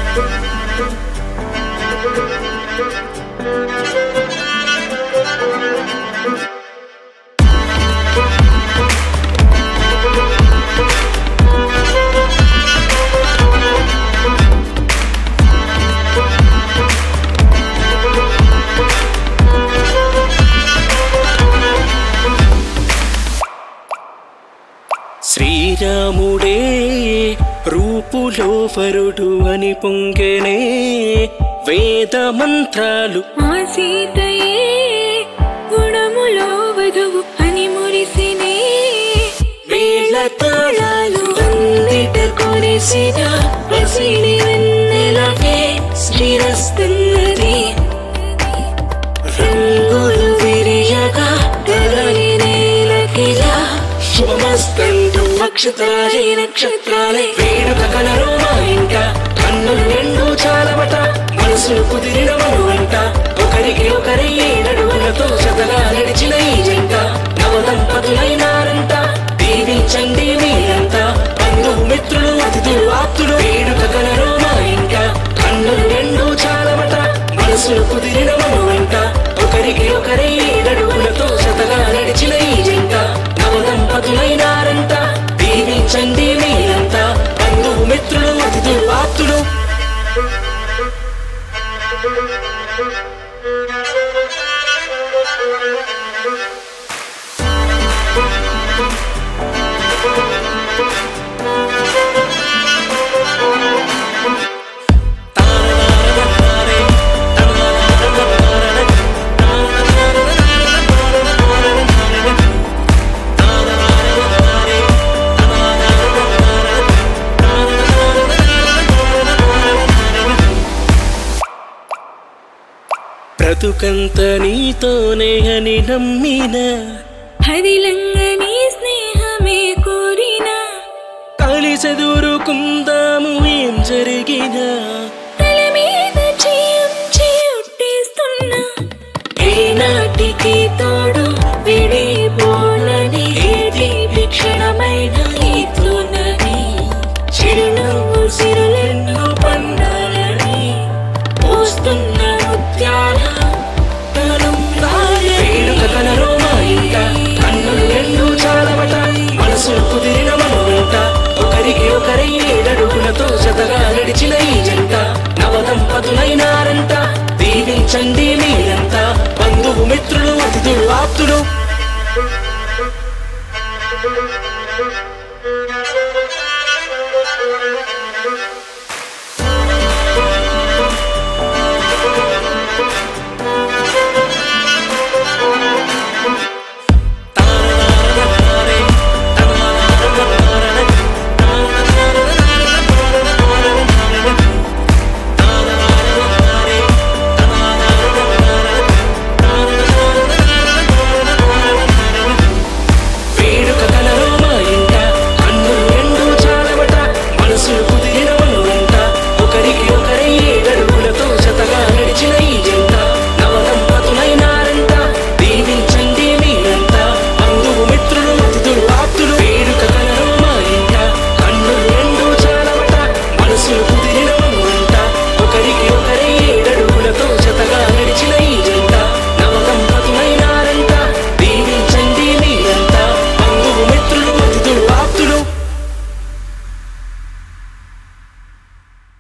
శ్రీరాముడే రూపులో వరుడు అని పొంగెనే వేద మంత్రాలు, ఆ సీతయే గుణములో వధువు అని మురిసినే వేల తాళాలు అందిట కొరిసిన పసిడి వెన్నెలవే శ్రీరస్తున్నది. రంగులు విరియగా కదలి నేలకిలా శుభమస్తంటూ నక్షత్రాలే నక్షత్రాలే వేడుక కలరు మా ఇంట. కన్నులు రెండు చాలవట మనసులు కుదిరిన మనువంట. ఒకరికి ఒకరి ఏడడుగులతో జతగా నడిచిన ఈ జంట నవదంపతులైనారంట. దీవించండి మీరంతా బంధువు మిత్రులు అతిథులు ఆప్తులు. వేడుక కలరు మా ఇంట. కన్నులు రెండు చాలవట మనసులు కుదిరిన మనువంట. ఒకరికి ఒకరి ఏడడుగులతో జతగా నడిచిన ఈ జంట నవదంపతులైనారంట. దీవించండి మీరంతా బంధువు మిత్రులు అతిథులు ఆప్తులు. బ్రతుకంత నీతోనే అని నమ్మిన హరిలంగని స్నేహమే కోరినా కలిసెదురుకుందాము ఏం జరిగినా. తల మీద చేయుట్టేస్తున్నా ఏనాటికి తోడు విడిపోనని ఏది విక్షణమైన నీతోనని చిరునవ్వు సిరులెన్నో పండాలని పోస్తున్న ముత్యాల వేడుక కలరు మా ఇంట. కన్నులు రెండు చాలవట మనసులు కుదిరిన మనువంట. ఒకరికి ఒకరి ఏడడుగులతో జతగా నడిచిన ఈ జంట నవదంపతులైనారంట. దీవించండి మీరంతా బంధువు మిత్రులు అతిథులు ఆప్తులు.